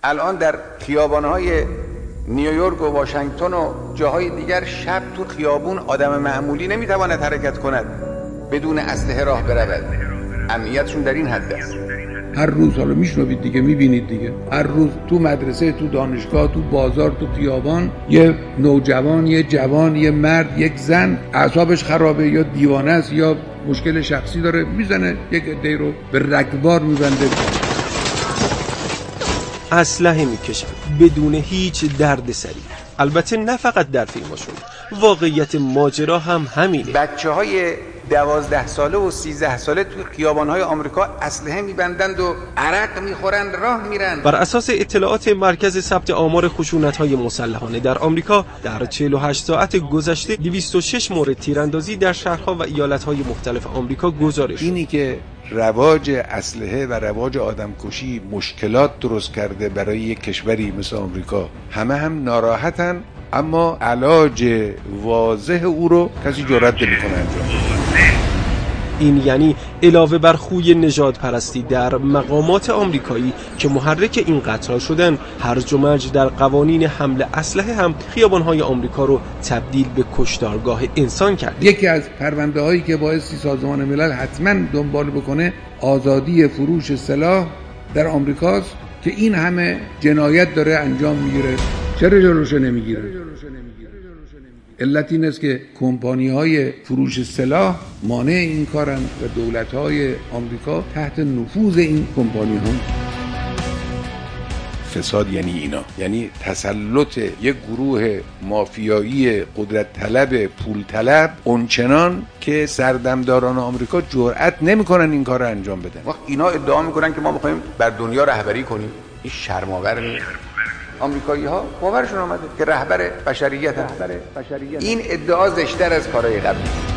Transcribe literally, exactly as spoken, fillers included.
الان در خیابان‌های نیویورک و واشنگتن و جاهای دیگر شب تو خیابون آدم معمولی نمیتواند حرکت کند بدون اسلحه راه برود. امنیتشون در این حد است. هر روز حالا میشنوید دیگه، میبینید دیگه، هر روز تو مدرسه، تو دانشگاه، تو بازار، تو خیابان یه نوجوان، یه جوان، یه مرد، یک زن اعصابش خرابه یا دیوانه است یا مشکل شخصی داره، میزنه یک عده‌ای رو به رگبار میبنده، اسلحه میکشن بدون هیچ دردسری. البته نه فقط در فیلماشون، واقعیت ماجرا هم همینه. بچه‌های دوازده ساله و سیزده ساله تو خیابان‌های آمریکا اسلحه میبندند و عرق میخورند، راه میرن. بر اساس اطلاعات مرکز ثبت آمار خشونت‌های مسلحانه در آمریکا، در چهل و هشت ساعت گذشته دویست و شش مورد تیراندازی در شهرها و ایالت‌های مختلف آمریکا گزارش شد. اینی که رواج اسلحه و رواج آدمکشی مشکلات درست کرده برای یک کشوری مثل آمریکا. همه هم ناراحتن، اما علاج واضح او رو کسی جرئت نمی‌کنه انجام بده. این یعنی علاوه بر خوی نژاد پرستی در مقامات آمریکایی که محرک این قتل‌ها شدن، هرج و مرج در قوانین حمل اسلحه هم خیابان‌های آمریکا رو تبدیل به کشتارگاه انسان کرد. یکی از پرونده‌هایی که بایستی سازمان ملل حتما دنبال بکنه آزادی فروش سلاح در آمریکاست که این همه جنایت داره انجام میگیره. چرا جلوش نمیگیره؟ علت این است که کمپانی‌های فروش سلاح مانع این کارن و دولت‌های آمریکا تحت نفوذ این کمپانی‌ها. فساد یعنی اینا، یعنی تسلط یک گروه مافیایی قدرت طلب، پول طلب، اونچنان که سردمداران آمریکا جرئت نمی‌کنن این کار رو انجام بدن. وقت اینا ادعا می‌کنن که ما می‌خوایم بر دنیا رهبری کنیم، این شرم‌آور نیست. آمریکایی ها باورشون آمده که رهبر بشریت هست. این ادعا زشتر از کارهای قبلی.